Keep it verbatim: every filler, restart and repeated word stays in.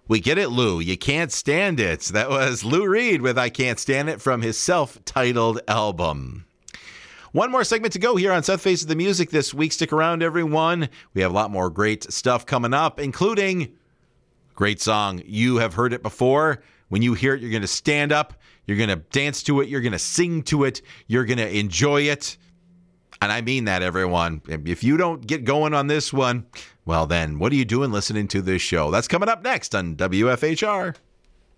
We get it, Lou. You can't stand it. That was Lou Reed with I Can't Stand It from his self-titled album. One more segment to go here on Seth Faces the Music this week. Stick around, everyone. We have a lot more great stuff coming up, including great song. You have heard it before. When you hear it, you're going to stand up. You're going to dance to it. You're going to sing to it. You're going to enjoy it. And I mean that, everyone. If you don't get going on this one, well then, what are you doing listening to this show? That's coming up next on W F H R.